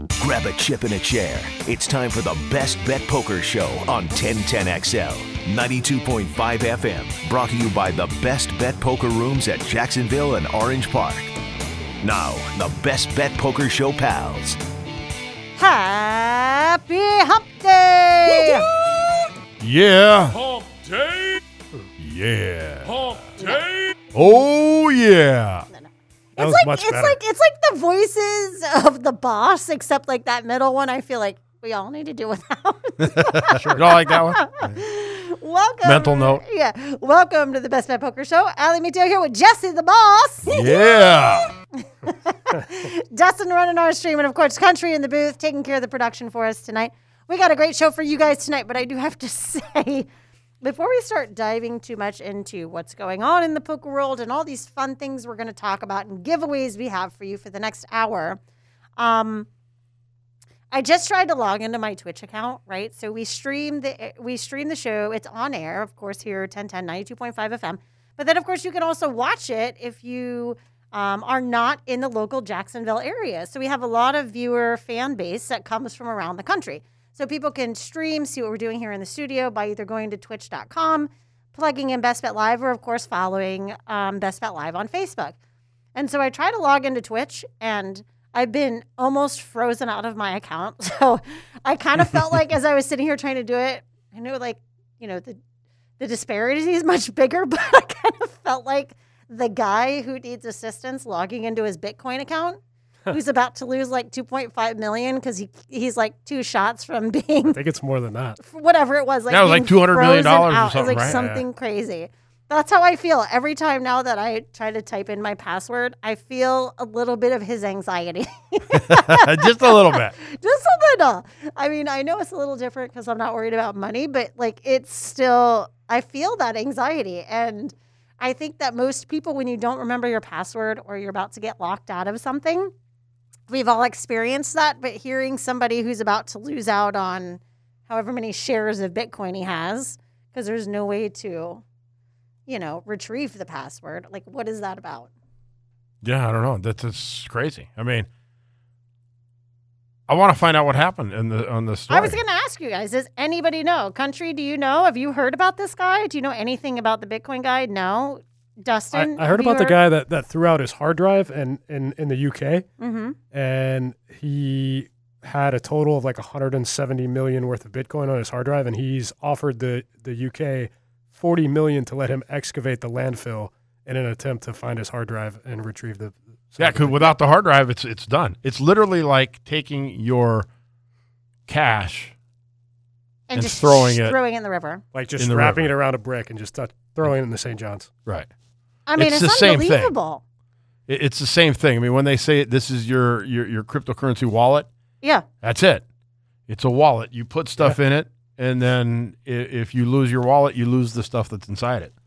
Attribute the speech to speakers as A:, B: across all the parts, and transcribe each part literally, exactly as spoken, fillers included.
A: Grab a chip and a chair. It's time for the Best Bet Poker Show on ten ten X L, ninety-two point five F M. Brought to you by the Best Bet Poker Rooms at Jacksonville and Orange Park. Now, the Best Bet Poker Show pals.
B: Happy Hump Day!
C: Yeah.
D: Hump Day!
C: Yeah.
D: Hump Day!
C: Oh, yeah.
B: It's
E: was
B: like
E: much
B: it's
E: better.
B: like it's like the voices of the boss, except like that middle one. I feel like we all need to do without.
C: Sure. You don't like that one?
B: Welcome,
C: Mental note.
B: Yeah, welcome to the Best Bet Poker Show. Allie Mateo here with Jesse the boss.
C: Yeah.
B: Dustin running our stream, and of course, Country in the booth taking care of the production for us tonight. We got a great show for you guys tonight, but I do have to say, before we start diving too much into what's going on in the poker world and all these fun things we're going to talk about and giveaways we have for you for the next hour, um, I just tried to log into my Twitch account, right? So we stream the we stream the show. It's on air, of course, here ten ten, ninety-two point five F M. But then, of course, you can also watch it if you um, are not in the local Jacksonville area. So we have a lot of viewer fan base that comes from around the country. So people can stream, see what we're doing here in the studio by either going to twitch dot com, plugging in Best Bet Live, or, of course, following um, Best Bet Live on Facebook. And so I tried to log into Twitch, and I've been almost frozen out of my account. So I kind of felt like as I was sitting here trying to do it, I know, like, you know, the, the disparity is much bigger, but I kind of felt like the guy who needs assistance logging into his Bitcoin account, who's about to lose like two point five million because he he's like two shots from being
E: I think it's more than that.
B: whatever it was. Like
C: That was like
B: being
C: two hundred million dollars
B: frozen
C: or
B: out.
C: something,
B: It was like
C: right?
B: something crazy. That's how I feel every time now that I try to type in my password. I feel a little bit of his anxiety.
C: Just a little bit.
B: Just a little. I mean, I know it's a little different because I'm not worried about money, but like it's still, I feel that anxiety. And I think that most people, when you don't remember your password or you're about to get locked out of something, we've all experienced that. But hearing somebody who's about to lose out on however many shares of Bitcoin he has, because there's no way to, you know, retrieve the password. Like, what is that about?
C: Yeah, I don't know. That's, that's crazy. I mean, I want to find out what happened in the on the story.
B: I was going to ask you guys, does anybody know? Country, do you know? Have you heard about this guy? Do you know anything about the Bitcoin guy? No. Dustin?
E: I, I heard
B: have you
E: about the guy that, that threw out his hard drive and in, in the U K,
B: Mm-hmm.
E: and he had a total of like one hundred seventy million worth of Bitcoin on his hard drive, and he's offered the, the U K forty million to let him excavate the landfill in an attempt to find his hard drive and retrieve the.
C: Yeah, because without the hard drive, it's it's done. It's literally like taking your cash
B: And,
C: and
B: just
C: throwing it-
B: throwing it in the river.
E: like just
C: in the
E: wrapping
C: river.
E: it around a brick and just touch, throwing it in the Saint John's.
C: right.
B: I mean,
C: It's
B: it's,
C: the same thing.
B: unbelievable.
C: It, it's the same thing. I mean, when they say this is your your your cryptocurrency wallet,
B: Yeah.
C: that's it. It's a wallet. You put stuff in it, and then i- if you lose your wallet, you lose the stuff that's inside it.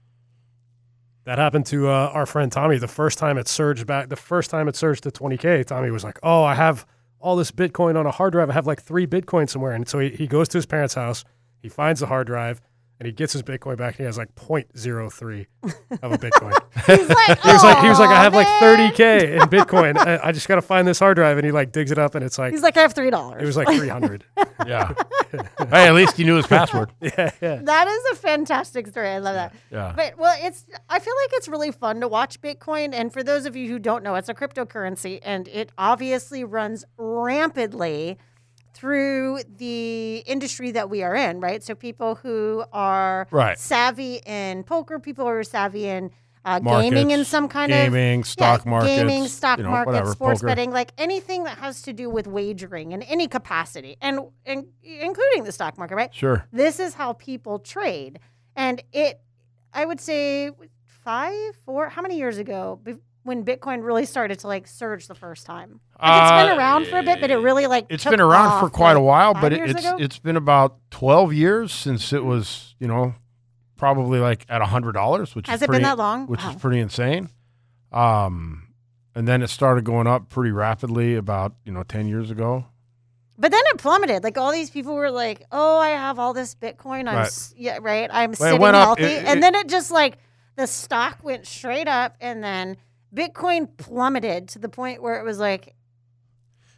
E: That happened to uh, our friend Tommy. The first time it surged back, the first time it surged to twenty K, Tommy was like, oh, I have all this Bitcoin on a hard drive. I have like three Bitcoin somewhere. And so he, he goes to his parents' house, he finds the hard drive, and he gets his Bitcoin back. And he has like zero point zero three of a Bitcoin.
B: He's like,
E: He was like, he was like, I have like
B: "Aw,
E: thirty
B: man."
E: K in Bitcoin. I, I just got to find this hard drive. And he like digs it up, and it's like,
B: He's like, I have three dollars.
E: it was like three hundred.
C: Yeah. Hey, at least he knew his password.
E: yeah, yeah.
B: That is a fantastic story. I love that.
C: Yeah.
B: But well, it's I feel like it's really fun to watch Bitcoin. And for those of you who don't know, it's a cryptocurrency, and it obviously runs rampantly through the industry that we are in, right? So people who are
C: Right.
B: savvy in poker, people who are savvy in uh,
C: Markets,
B: gaming in some kind
C: gaming,
B: of
C: stock
B: yeah,
C: markets,
B: gaming, stock
C: you know,
B: markets,
C: whatever,
B: sports
C: poker.
B: betting, like anything that has to do with wagering in any capacity, and, and including the stock market, right?
C: Sure.
B: This is how people trade. And it, I would say five, four, how many years ago be- when Bitcoin really started to like surge the first time? Like it's
C: Uh,
B: been around for a bit, but it really like
C: It's
B: took
C: been around for
B: off,
C: quite a
B: like,
C: while,
B: five
C: but it,
B: years
C: it's
B: ago?
C: it's been about twelve years since it was, you know, probably like at one hundred dollars, which
B: Has
C: is
B: it been
C: pretty,
B: that long?
C: which
B: Wow.
C: is pretty insane. Um, and then it started going up pretty rapidly about, you know, ten years ago.
B: But then it plummeted. Like all these people were like, "Oh, I have all this Bitcoin. I'm
C: Right.
B: s- yeah, right. I'm
C: Well, it
B: sitting
C: went up.
B: healthy."
C: It-
B: and
C: it-
B: then it just like the stock went straight up, and then Bitcoin plummeted to the point where it was like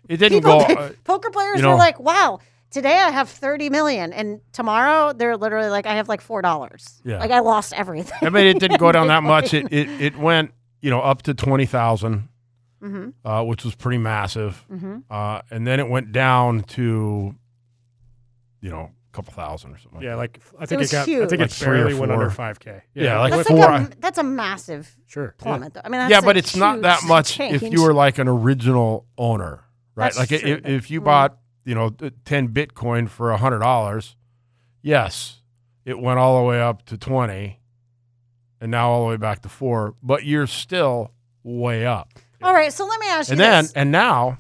C: It didn't
B: People,
C: go. Uh,
B: poker players
C: you know-
B: were like, wow, today I have thirty million. And tomorrow they're literally like, I have like four dollars.
C: Yeah.
B: Like I lost everything.
C: I mean, it didn't go down that much. It it, it went, you know, up to twenty thousand,
B: mm-hmm.
C: uh, which was pretty massive.
B: Mm-hmm.
C: Uh, and then it went down to, you know, a couple thousand or something.
E: Yeah,
C: like
E: like I think
B: was
E: it got. I
B: huge.
E: think
C: Like
E: it
C: three or
E: barely went
C: four.
E: under five K.
C: Yeah, like
B: That's,
C: four-
B: like a, that's a massive
E: Sure.
B: plummet, though. I mean, that's
C: yeah, but
B: a
C: it's not
B: huge
C: that much
B: change.
C: if you were like an original owner, right?
B: That's
C: like
B: true.
C: if, if you
B: Mm.
C: bought, you know, th- ten Bitcoin for a hundred dollars, yes, it went all the way up to twenty, and now all the way back to four. But you're still way up.
B: All right, so let me ask you
C: And then
B: this.
C: and now,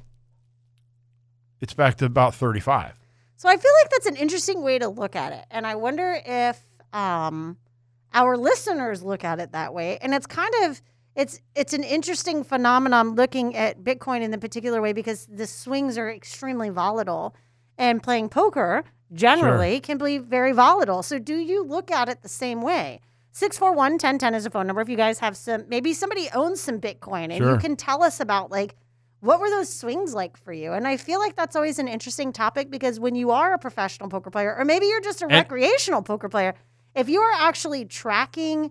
C: it's back to about thirty-five.
B: So I feel like that's an interesting way to look at it. And I wonder if um, our listeners look at it that way. And it's kind of it's it's an interesting phenomenon looking at Bitcoin in the particular way because the swings are extremely volatile. And playing poker generally can be very volatile. So do you look at it the same way? six four one, one zero one zero is a phone number. If you guys have some, maybe somebody owns some Bitcoin and
C: Sure.
B: you can tell us about like, what were those swings like for you? And I feel like that's always an interesting topic because when you are a professional poker player, or maybe you're just a
C: And-
B: recreational poker player, if you are actually tracking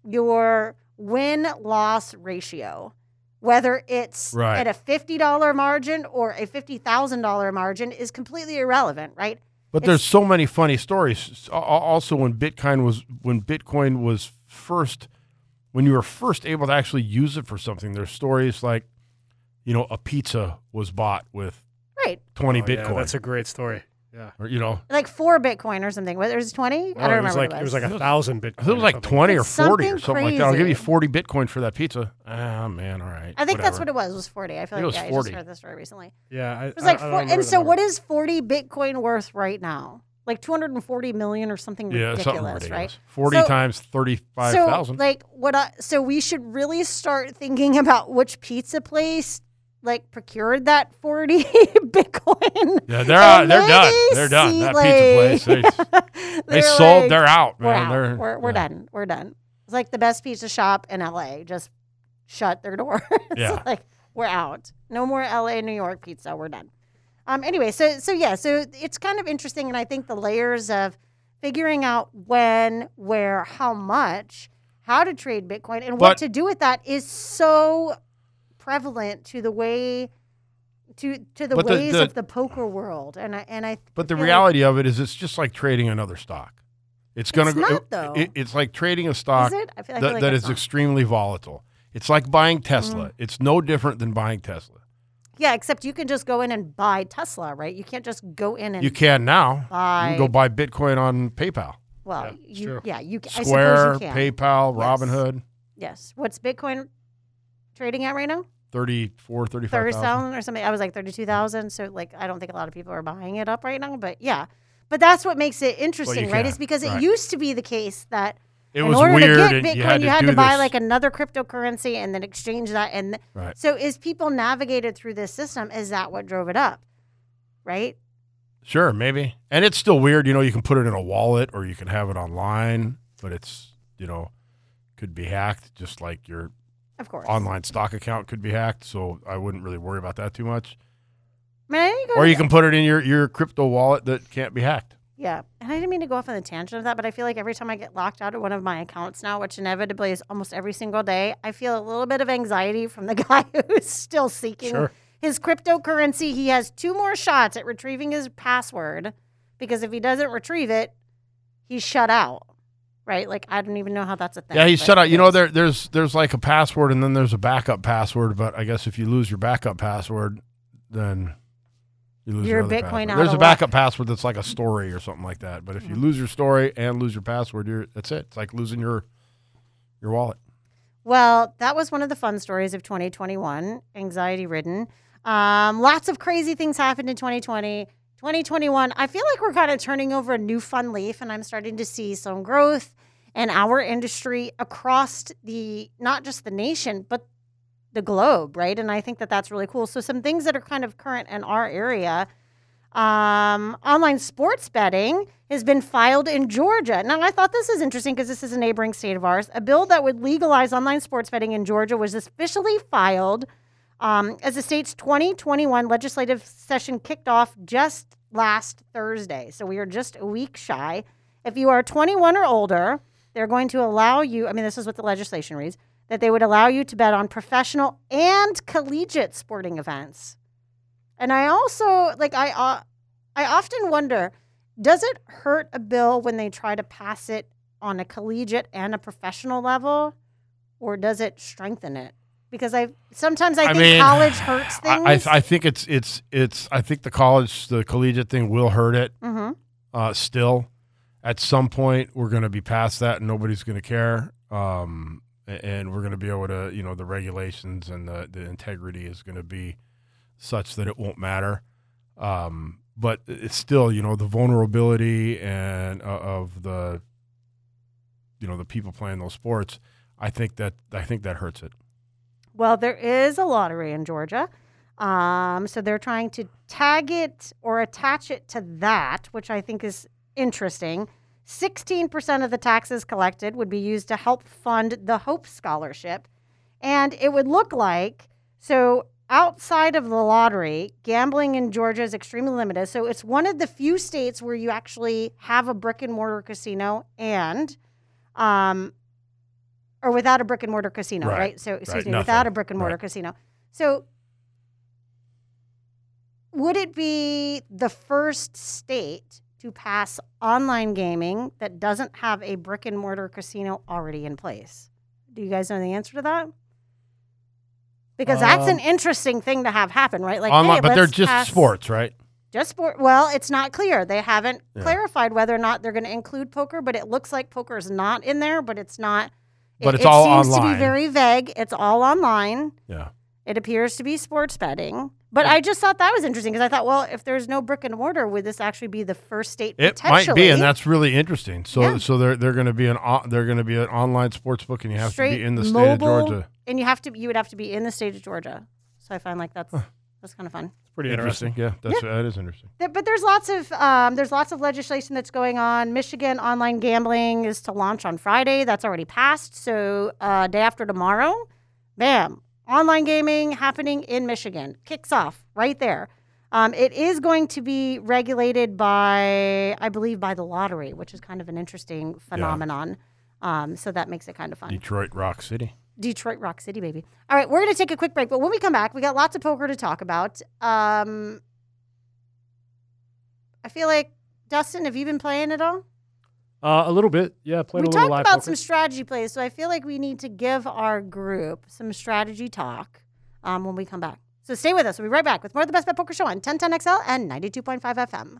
B: your win-loss ratio, whether it's
C: Right.
B: at a fifty dollars margin or a fifty thousand dollars margin is completely irrelevant, right?
C: But
B: It's-
C: there's so many funny stories. Al- Also, when Bitcoin was when Bitcoin was first, when you were first able to actually use it for something, there's stories like, you know, a pizza was bought with
B: Right.
C: twenty
E: Oh, yeah,
C: Bitcoin,
E: that's a great story. Yeah.
C: or you know,
B: Like four Bitcoin or something. Whether it's twenty? I
E: Oh,
B: don't
E: it was
B: remember
E: like
B: what
E: it was like a
C: It was-
E: thousand Bitcoin.
C: if it was
E: or
C: like
E: something.
C: twenty or
B: It's
C: forty or
B: something
C: something like that. I'll give you
B: crazy.
C: forty Bitcoin for that pizza. Ah, man, all right.
B: I think that's what
C: whatever.
B: it was, was forty. I feel
C: I think
B: like
C: it was
B: yeah, I
C: forty.
B: just heard this story recently.
E: Yeah, I,
B: It was like,
E: I, I
B: four,
E: don't
B: and so
E: remember
B: what is forty Bitcoin worth right now? Like two hundred forty million or something
C: Yeah,
B: ridiculous,
C: something
B: right?
C: ridiculous. Forty
B: So-
C: times thirty-five
B: So,
C: thousand.
B: like, what? I, so we should really start thinking about which pizza place like procured that forty Bitcoin.
C: Yeah, they're out,
B: and
C: they're done.
B: maybe
C: They're done.
B: see,
C: That
B: like-
C: pizza place, they, they
B: They're
C: sold.
B: like,
C: They're out,
B: We're
C: man.
B: out.
C: They're
B: we're we're
C: yeah.
B: done. We're done. It's like the best pizza shop in L A. Just shut their doors.
C: Yeah.
B: Like we're out. No more L A, New York pizza. We're done. Um. Anyway, so so yeah, so it's kind of interesting, and I think the layers of figuring out when, where, how much, how to trade Bitcoin, and what
C: But-
B: to do with that is so prevalent to the way. To, to the
C: But the-
B: ways
C: the-
B: of the poker world, and I and I.
C: But the
B: feel like-
C: reality of it is, it's just like trading another stock. It's gonna
B: It's
C: go.
B: not,
C: it-
B: though.
C: it- it's like trading a stock
B: Is it? I feel, I feel
C: that,
B: like
C: that
B: it's
C: is
B: not.
C: extremely volatile. It's like buying Tesla.
B: Mm.
C: It's no different than buying Tesla.
B: Yeah, except you can just go in and buy Tesla, right? You can't just go in and
C: You can now.
B: buy.
C: You can go buy Bitcoin on PayPal,
E: Yeah,
B: well,
E: it's
B: you,
E: true.
B: yeah, you. ca- I
C: Square,
B: suppose you can.
C: PayPal,
B: Yes.
C: Robinhood,
B: Yes. What's Bitcoin trading at right now?
C: thirty-four, thirty-five
B: Thirty
C: thousand.
B: thousand or something. I was like thirty-two thousand. So like, I don't think a lot of people are buying it up right now. But yeah, but that's what makes it interesting, right?
C: can,
B: Is because
C: right.
B: it used to be the case that
C: It
B: in
C: was
B: order
C: weird,
B: to get
C: and
B: Bitcoin,
C: you had to, do
B: buy
C: this.
B: like another cryptocurrency and then exchange that. And
C: Right.
B: so, as people navigated through this system, is that what drove it up? Right.
C: Sure, maybe. And it's still weird. You know, you can put it in a wallet or you can have it online, but it's, you know, could be hacked just like your
B: Of course.
C: online stock account could be hacked. So I wouldn't really worry about that too much.
B: I mean, I didn't go
C: Or
B: to
C: you
B: the-
C: can put it in your, your crypto wallet that can't be hacked.
B: Yeah. And I didn't mean to go off on the tangent of that, but I feel like every time I get locked out of one of my accounts now, which inevitably is almost every single day, I feel a little bit of anxiety from the guy who's still seeking
E: Sure.
B: his cryptocurrency. He has two more shots at retrieving his password because if he doesn't retrieve it, he's shut out. Right? Like, I don't even know how that's a thing.
C: Yeah, he's
B: but
C: shut out.
B: it
C: You know,
B: is.
C: there, there's there's like a password and then there's a backup password. But I guess if you lose your backup password, then you lose
B: You're
C: your other
B: Bitcoin
C: password.
B: out
C: There's
B: of
C: a
B: luck.
C: backup password that's like a story or something like that. But if you lose your story and lose your password, you're that's it. It's like losing your your wallet.
B: Well, that was one of the fun stories of twenty twenty-one, anxiety ridden. Um, lots of crazy things happened in twenty twenty. twenty twenty-one, I feel like we're kind of turning over a new fun leaf, and I'm starting to see some growth in our industry across the, not just the nation, but the globe, right? And I think that that's really cool. So some things that are kind of current in our area. Um, online sports betting has been filed in Georgia. Now, I thought this is interesting because this is a neighboring state of ours. A bill that would legalize online sports betting in Georgia was officially filed Um, as the state's twenty twenty-one legislative session kicked off just last Thursday, so we are just a week shy. If you are twenty-one or older, they're going to allow you, I mean, this is what the legislation reads, that they would allow you to bet on professional and collegiate sporting events. And I also, like, I, uh, I often wonder, does it hurt a bill when they try to pass it on a collegiate and a professional level, or does it strengthen it? Because I sometimes I,
C: I
B: think
C: mean,
B: college hurts things.
C: I, I, I think it's it's it's. I think the college, the collegiate thing will hurt it.
B: mm-hmm.
C: Uh, still, at some point, we're going to be past that, and nobody's going to care. Um, a- and we're going to be able to, you know, the regulations and the the integrity is going to be such that it won't matter. Um, but it's still, you know, the vulnerability and uh, of the, you know, the people playing those sports. I think that I think that hurts it.
B: Well, there is a lottery in Georgia. Um, so they're trying to tag it or attach it to that, which I think is interesting. sixteen percent of the taxes collected would be used to help fund the Hope Scholarship. And it would look like, so outside of the lottery, gambling in Georgia is extremely limited. So it's one of the few states where you actually have a brick and mortar casino and um, or without a brick and mortar casino, right?
C: Right.
B: So, excuse
C: Right,
B: me,
C: nothing.
B: without a brick and mortar
C: Right.
B: casino. So, would it be the first state to pass online gaming that doesn't have a brick and mortar casino already in place? Do you guys know the answer to that? Because that's an
C: Um,
B: interesting thing to have happen, right? Like,
C: Online,
B: hey,
C: but they're
B: let's
C: just
B: pass-
C: sports, right?
B: Just sport. Well, it's not clear. They haven't
C: Yeah.
B: clarified whether or not they're going to include poker, but it looks like poker is not in there, but it's not.
C: But
B: it,
C: it's all
B: It seems to
C: online.
B: be very vague. It's all online.
C: Yeah.
B: It appears to be sports betting. But I just thought that was interesting because I thought, well, if there's no brick and mortar, would this actually be the first state
C: It
B: potentially?
C: might be, and that's really interesting. So,
B: Yeah.
C: so they're they're going to be an o- they're going to be an online sports book, and you have
B: straight
C: to be in the state
B: mobile,
C: of Georgia.
B: and you have to you would have to be in the state of Georgia. So I find like that's that's kind of fun.
E: It's pretty interesting.
C: Interesting, yeah, that's that is interesting.
B: There- But there's lots of um, there's lots of legislation that's going on. Michigan online gambling is to launch on Friday. That's already passed. So uh, day after tomorrow, bam, online gaming happening in Michigan kicks off right there. Um, it is going to be regulated by, I believe, by the lottery, which is kind of an interesting phenomenon. Um, so that makes it kind of fun.
C: Detroit Rock City.
B: Detroit Rock City, baby. All right, we're going to take a quick break, but when we come back, we got lots of poker to talk about. Um, I feel like, Dustin, have you been playing at all?
E: Uh, a little bit, yeah. Playing
B: We
E: a little
B: talked
E: live
B: about
E: poker.
B: some strategy plays, so I feel like we need to give our group some strategy talk um, when we come back. So stay with us. We'll be right back with more of the Best Bet Poker Show on ten ten X L and ninety-two point five F M.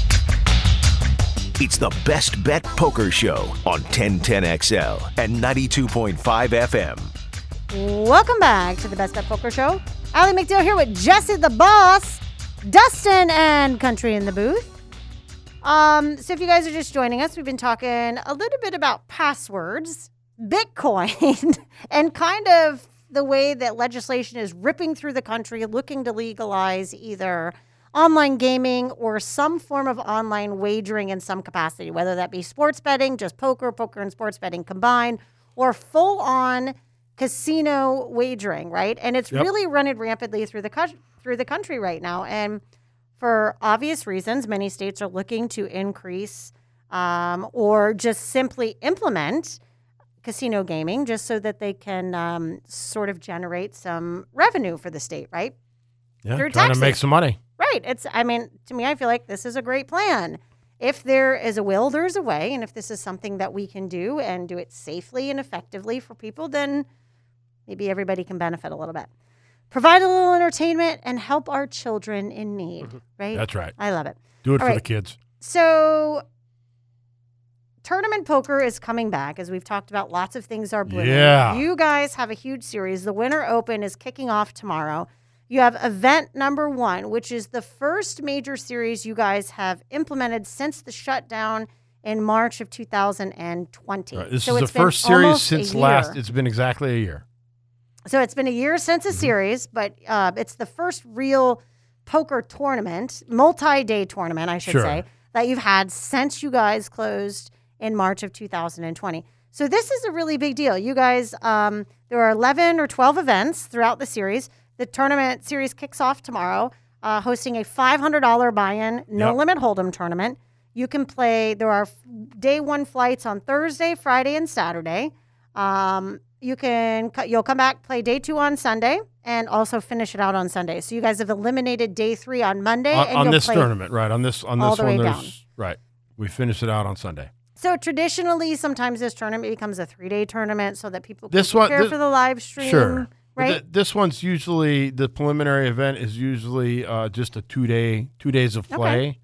A: It's the Best Bet Poker Show on ten ten X L and ninety-two point five F M.
B: Welcome back to the Best Bet Poker Show. Allie McDill here with Jesse the Boss, Dustin, and Country in the booth. Um, so if you guys are just joining us, we've been talking a little bit about passwords, Bitcoin, and kind of the way that legislation is ripping through the country, looking to legalize either online gaming or some form of online wagering in some capacity, whether that be sports betting, just poker, poker and sports betting combined, or full-on casino wagering, right? And it's
C: Yep.
B: really running rampantly through the co- through the country right now. And for obvious reasons, many states are looking to increase um, or just simply implement casino gaming just so that they can um, sort of generate some revenue for the state, right?
C: Yeah,
B: Through
C: trying to make
B: taxes.
C: some money.
B: Right. It's, I mean, to me, I feel like this is a great plan. If there is a will, there's a way. And if this is something that we can do and do it safely and effectively for people, then maybe everybody can benefit a little bit. Provide a little entertainment and help our children in need, right?
C: That's right.
B: I love it.
C: Do it
B: All
C: for
B: right.
C: the kids.
B: So, tournament poker is coming back. As we've talked about, lots of things are blooming.
C: Yeah.
B: You guys have a huge series. The Winter Open is kicking off tomorrow. You have event number one, which is the first major series you guys have implemented since the shutdown in March of two thousand twenty.
C: Right, This
B: So
C: is the
B: it's been
C: first series
B: almost a
C: since
B: year.
C: last. It's been exactly a year.
B: So it's been a year since a
C: Mm-hmm.
B: series, but uh, it's the first real poker tournament, multi-day tournament, I should
C: Sure.
B: say, that you've had since you guys closed in March of two thousand twenty. So this is a really big deal. You guys, um, there are eleven or twelve events throughout the series. The tournament series kicks off tomorrow, uh, hosting a five hundred dollars buy-in, no
C: Yep.
B: limit hold'em tournament. You can play. There are day one flights on Thursday, Friday, and Saturday. Um, you can you'll come back, play day two on Sunday, and also finish it out on Sunday. So you guys have eliminated day three on Monday,
C: on,
B: and
C: on
B: you'll
C: this
B: play
C: tournament, right? On this on
B: all
C: this
B: the
C: one,
B: way
C: there's
B: down.
C: right. We finish it out on Sunday.
B: So traditionally, sometimes this tournament becomes a three-day tournament so that people can
C: This one-
B: prepare
C: this-
B: for the live stream.
C: Sure. But
B: Right?
C: th- this one's usually the preliminary event is usually uh, just a two day, two days of play.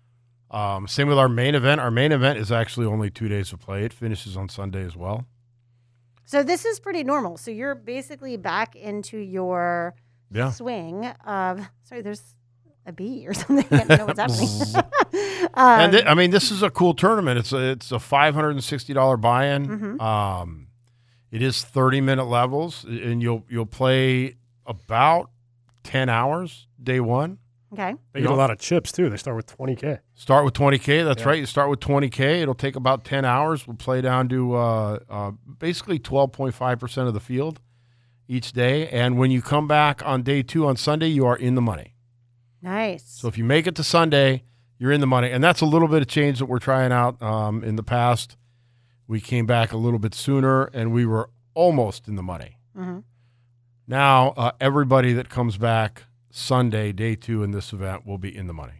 C: Um, same with our main event. Our main event is actually only two days of play. It finishes on Sunday as well.
B: So this is pretty normal. So you're basically back into your
C: Yeah.
B: swing of sorry, there's a bee or something. I don't know what's happening. um,
C: and th- I mean, this is a cool tournament. It's a it's a five hundred and sixty dollar buy in.
B: Mhm.
C: Um, it is thirty minute levels, and you'll you'll play about ten hours day one.
B: okay.
E: They
C: You
E: get a
C: know-
E: lot of chips too. They start with twenty K.
C: Start with twenty K. That's
E: Yeah.
C: right. You start with twenty K. It'll take about ten hours. We'll play down to uh, uh, basically twelve point five percent of the field each day. And when you come back on day two on Sunday, you are in the money.
B: Nice.
C: So if you make it to Sunday, you're in the money. And that's a little bit of change that we're trying out. Um, in the past, we came back a little bit sooner, and we were almost in the money.
B: Mhm.
C: Now, uh, everybody that comes back Sunday, day two in this event, will be in the money.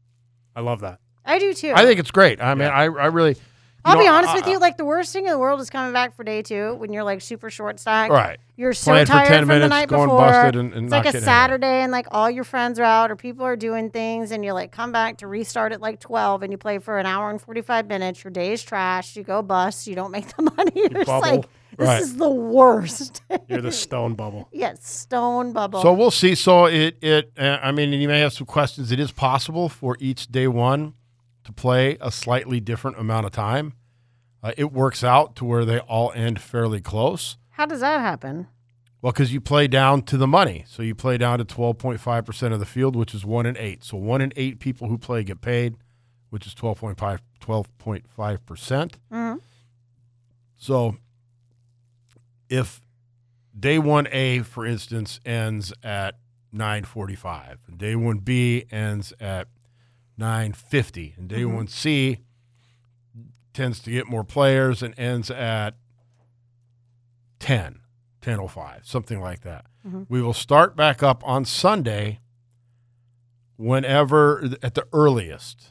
E: I love that.
B: I do too.
C: I think it's great. I mean,
E: Yeah.
C: I, I really. you
B: I'll
C: know,
B: be honest
C: I-
B: with you. Like the worst thing in the world is coming back for day two when you're like super short stack.
C: Right.
B: You're so
C: Playing for
B: tired
C: ten
B: from the
C: minutes,
B: night
C: going
B: before.
C: busted and- and
B: it's
C: not
B: like a
C: getting
B: Saturday and like all your friends are out or people are doing things and you like come back to restart at like twelve and you play for an hour and forty-five minutes. Your day is trash. You go bust. You don't make the money. You're just
E: bubble.
B: like, this
C: Right.
B: is the worst.
E: You're the stone bubble.
B: yes, stone bubble.
C: So we'll see. So it, it uh, I mean, and you may have some questions. It is possible for each day one to play a slightly different amount of time. Uh, it works out to where they all end fairly close.
B: How does that happen?
C: Well, because you play down to the money. So you play down to twelve point five percent of the field, which is one in eight. So one in eight people who play get paid, which is twelve point five, twelve point five percent.
B: Mhm.
C: So if day one A, for instance, ends at nine forty-five, and day one B ends at nine fifty, and day
B: Mhm.
C: one C tends to get more players and ends at ten, ten oh five, something like that.
B: Mhm.
C: We will start back up on Sunday whenever, at the earliest,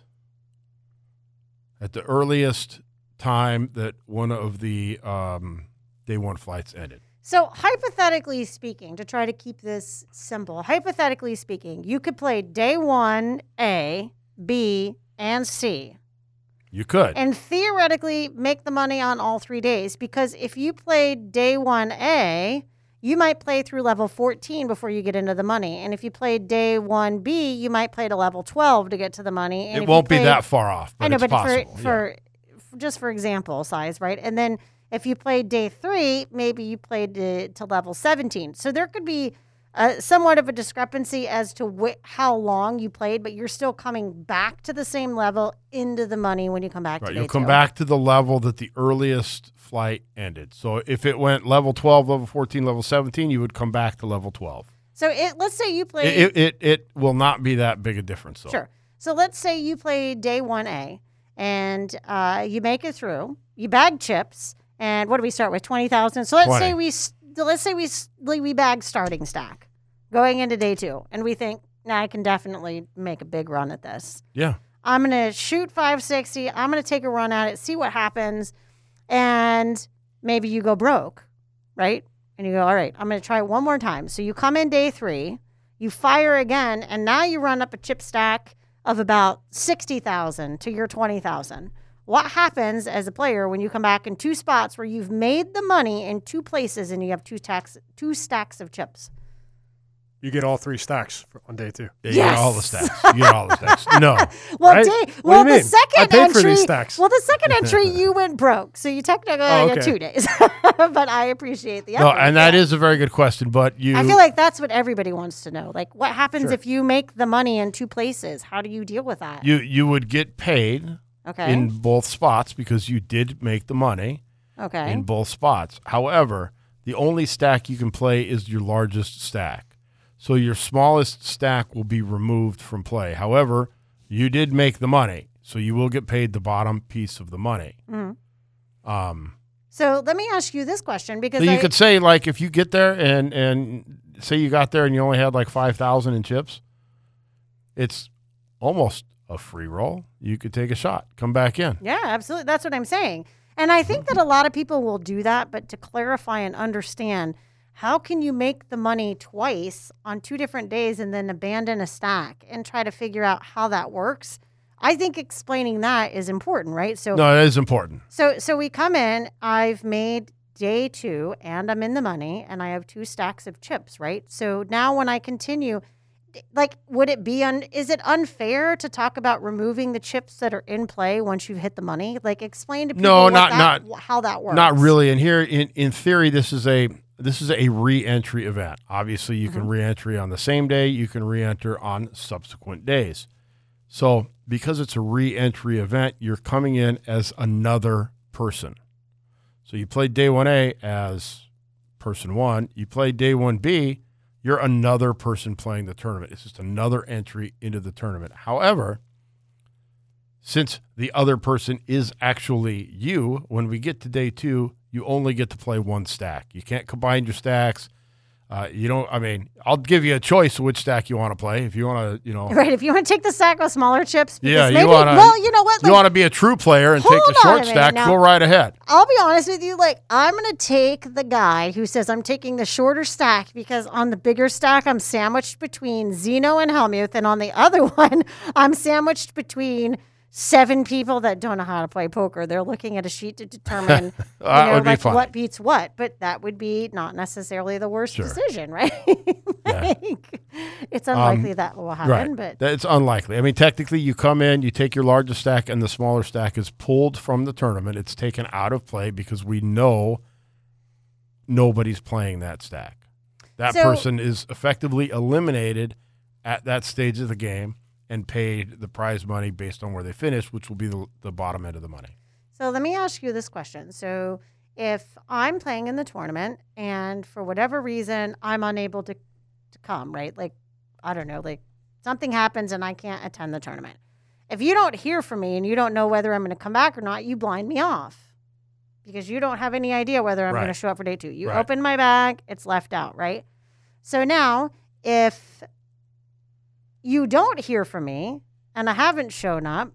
C: at the earliest time that one of the um, day one flights ended.
B: So, hypothetically speaking, to try to keep this simple, hypothetically speaking, you could play day one A, B, and C,
C: You could.
B: and theoretically make the money on all three days. Because if you played day one A, you might play through level fourteen before you get into the money. And if you played day one B, you might play to level twelve to get to the money. And
C: it
B: if you
C: won't be
B: played-
C: that far off, but
B: I know,
C: it's
B: but
C: possible.
B: for,
C: yeah.
B: for, for just for example size, right? And then if you played day three, maybe you played to, to level seventeen. So there could be uh, somewhat of a discrepancy as to wh- how long you played, but you're still coming back to the same level into the money when you come back
C: Right,
B: to
C: you'll
B: day
C: come
B: two.
C: back to the level that the earliest flight ended. So if it went level twelve, level fourteen, level seventeen, you would come back to level twelve.
B: So it, let's say you played.
C: It, it, it, it will not be that big a difference, though.
B: Sure. So let's say you played day one A and uh, you make it through. You bag chips, and what do we start with? Twenty thousand. So let's
C: twenty.
B: say we s- let's say we s- we bag starting stack going into day two, and we think, nah, I can definitely make a big run at this.
C: Yeah.
B: I'm gonna shoot five sixty. I'm gonna take a run at it, see what happens, and maybe you go broke, right? And you go, all right, I'm gonna try it one more time. So you come in day three, you fire again, and now you run up a chip stack of about sixty thousand to your twenty thousand. What happens as a player when you come back in two spots where you've made the money in two places and you have two stacks, two stacks of chips?
E: You get all three stacks for, on day two.
C: Yeah, you get all the
B: Yes.
C: stacks. You get all the stacks. No.
B: Well,
E: Right?
B: day,
E: What do
B: well,
E: you
B: the
E: mean?
B: second
E: I paid
B: entry.
E: for these stacks.
B: Well, the second entry, you went broke, so you technically
E: Oh,
B: got
E: okay.
B: two days. But I appreciate the effort.
C: No, and that
B: yeah.
C: is a very good question, but you
B: I feel like that's what everybody wants to know. Like, what happens
E: Sure.
B: if you make the money in two places? How do you deal with that?
C: you you would get paid
B: okay.
C: in both spots because you did make the money
B: okay.
C: in both spots. However, the only stack you can play is your largest stack. So your smallest stack will be removed from play. However, you did make the money, so you will get paid the bottom piece of the money.
B: Mm-hmm.
C: Um,
B: so let me ask you this question, because
C: so you
B: I,
C: could say, like, if you get there and and say you got there and you only had like five thousand in chips, it's almost a free roll. You could take a shot, come back in.
B: Yeah, absolutely. That's what I'm saying. And I think that a lot of people will do that, but to clarify and understand, how can you make the money twice on two different days and then abandon a stack and try to figure out how that works? I think explaining that is important, right? So
C: No, it is important.
B: So so we come in, I've made day two and I'm in the money and I have two stacks of chips, right? So now when I continue, like, would it be, un, is it unfair to talk about removing the chips that are in play once you've hit the money? Like, explain to people
C: No,
B: what
C: not-
B: that,
C: not-
B: how that works.
C: Not really. And here, in, in theory, this is a this is a re-entry event. Obviously, you
B: Mm-hmm.
C: can re-entry on the same day. You can re-enter on subsequent days. So because it's a re-entry event, you're coming in as another person. So you played day one A as person one. You played day one B, you're another person playing the tournament. It's just another entry into the tournament. However, since the other person is actually you, when we get to day two, you only get to play one stack. You can't combine your stacks. Uh, you don't, I mean, I'll give you a choice of which stack you want to play. If you want to, you know.
B: Right, if you want to take the stack with smaller chips. because
C: Yeah, you
B: maybe,
C: wanna-
B: Well, you know what?
C: You
B: Like,
C: want to be a true player and take
B: Hold
C: the
B: on a
C: short
B: minute
C: stack,
B: now.
C: go right ahead.
B: I'll be honest with you. Like, I'm going to take the guy who says I'm taking the shorter stack because on the bigger stack, I'm sandwiched between Zeno and Helmuth. And on the other one, I'm sandwiched between seven people that don't know how to play poker. They're looking at a sheet to determine you
C: That
B: know,
C: would be
B: like
C: fine.
B: what beats what. But that would be not necessarily the worst
C: Sure.
B: decision, right?
C: Yeah.
B: like, it's unlikely that will happen.
C: Right.
B: But
C: That- It's unlikely. I mean, technically, you come in, you take your largest stack, and the smaller stack is pulled from the tournament. It's taken out of play because we know nobody's playing that stack. That
B: So-
C: person is effectively eliminated at that stage of the game and paid the prize money based on where they finish, which will be the, the bottom end of the money.
B: So let me ask you this question. So if I'm playing in the tournament and for whatever reason I'm unable to, to come, right? Like, I don't know, like something happens and I can't attend the tournament. If you don't hear from me and you don't know whether I'm going to come back or not, you blind me off because you don't have any idea whether I'm
C: Right.
B: going to show up for day two. You
C: Right.
B: open my bag, it's left out, right? So now if you don't hear from me and I haven't shown up,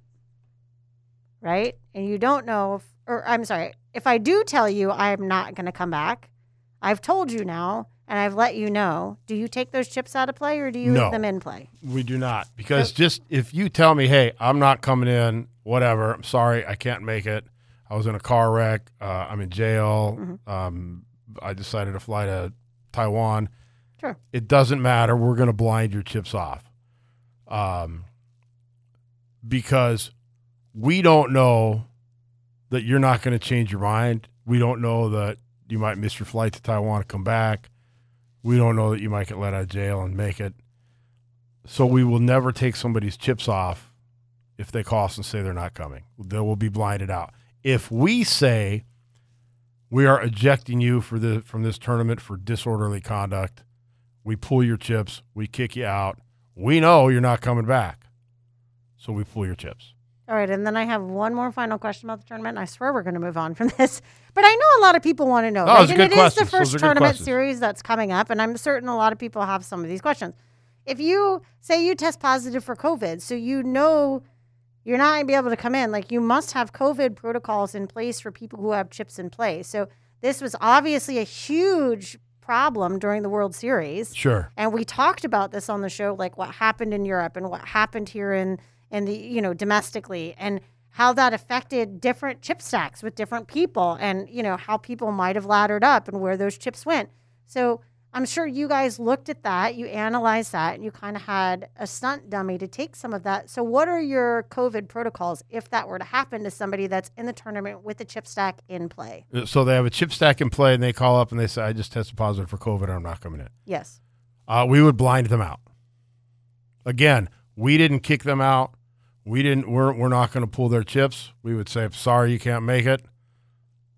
B: right? And you don't know, if, or I'm sorry, if I do tell you I'm not going to come back, I've told you now and I've let you know, do you take those chips out of play or do you
C: No.
B: leave them in play?
C: We do not. Because just if you tell me, hey, I'm not coming in, whatever, I'm sorry, I can't make it. I was in a car wreck. Uh, I'm in jail.
B: Mm-hmm.
C: Um, I decided to fly to Taiwan.
B: Sure.
C: It doesn't matter. We're going to blind your chips off. Um, because we don't know that you're not going to change your mind. We don't know that you might miss your flight to Taiwan and come back. We don't know that you might get let out of jail and make it. So we will never take somebody's chips off if they call us and say they're not coming. They will be blinded out. If we say we are ejecting you for the from this tournament for disorderly conduct, we pull your chips, we kick you out. We know you're not coming back, so we pull your chips.
B: All right, and then I have one more final question about the tournament. And I swear we're going to move on from this, but I know a lot of people want to know.
C: No,
B: right?
C: those are
B: And
C: good
B: it
C: questions.
B: is the
C: Those
B: first
C: are good
B: tournament
C: questions.
B: series that's coming up, and I'm certain a lot of people have some of these questions. If you say you test positive for COVID, so you know you're not going to be able to come in, like you must have COVID protocols in place for people who have chips in play. So this was obviously a huge problem during the World Series.
C: Sure.
B: And we talked about this on the show, like what happened in Europe and what happened here in, in the, you know, domestically and how that affected different chip stacks with different people and, you know, how people might have laddered up and where those chips went. So I'm sure you guys looked at that, you analyzed that, and you kind of had a stunt dummy to take some of that. So what are your COVID protocols if that were to happen to somebody that's in the tournament with the chip stack in play?
C: So they have a chip stack in play, and they call up and they say, I just tested positive for COVID, I'm not coming in.
B: Yes.
C: Uh, we would blind them out. Again, we didn't kick them out. We didn't. We're we're not going to pull their chips. We would say, sorry, you can't make it.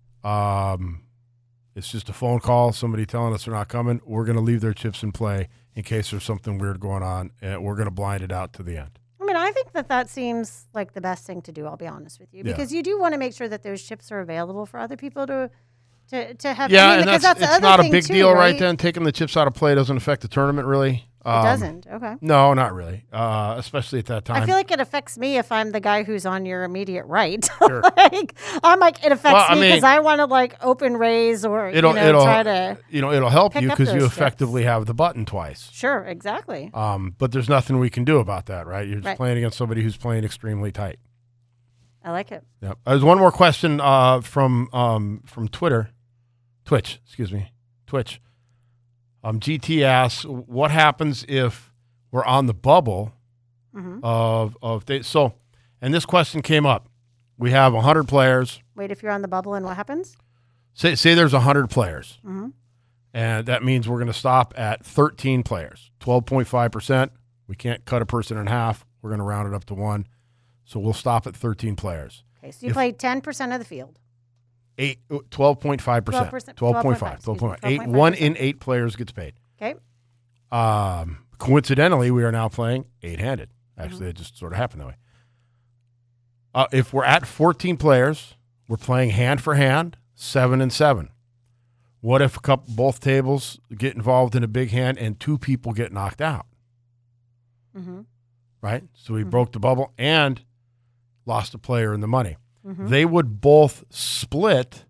C: Um, it's just a phone call. Somebody telling us they're not coming. We're going to leave their chips in play in case there's something weird going on, and we're going to blind it out to the end.
B: I mean, I think that that seems like the best thing to do, I'll be honest with you,
C: Yeah.
B: because you do want to make sure that those chips are available for other people to to, to have.
C: Yeah,
B: I mean,
C: and
B: because
C: that's,
B: that's the
C: it's
B: other
C: not a
B: thing
C: big
B: too,
C: deal right
B: right
C: then. Taking the chips out of play doesn't affect the tournament, really.
B: It
C: Um,
B: doesn't. Okay.
C: No, not really, uh, especially at that time.
B: I feel like it affects me if I'm the guy who's on your immediate right.
C: Sure.
B: like I'm like it affects
C: Well, I
B: me because
C: mean,
B: I want to like open raise or
C: it'll,
B: you know
C: it'll,
B: try to.
C: you know, it'll help
B: pick
C: you
B: up
C: because you
B: those
C: effectively
B: chips.
C: have the button twice.
B: Sure, exactly.
C: Um, but there's nothing we can do about that, right? You're just
B: Right.
C: playing against somebody who's playing extremely tight.
B: I like it.
C: Yep. There's one more question uh, from um, from Twitter, Twitch, excuse me, Twitch. Um, G T asks, what happens if we're on the bubble
B: Mhm.
C: of of they, so? And this question came up. We have one hundred players.
B: Wait, if you're on the bubble and what happens?
C: Say say there's one hundred players,
B: Mhm.
C: and that means we're going to stop at thirteen players, twelve point five percent. We can't cut a person in half. We're going to round it up to one. So we'll stop at thirteen players.
B: Okay, so you
C: If-
B: play ten percent of the field.
C: Eight, twelve point five percent.
B: twelve percent,
C: twelve point five. twelve point five. Eight, one in eight players gets paid.
B: Okay.
C: Um, coincidentally, we are now playing eight-handed. Actually,
B: Mm-hmm.
C: it just sort of happened that way. Uh, if we're at fourteen players, we're playing hand for hand, seven and seven. What if a couple, both tables get involved in a big hand and two people get knocked out?
B: Mm-hmm.
C: Right? So we
B: Mm-hmm.
C: broke the bubble and lost a player in the money.
B: Mm-hmm.
C: They would both split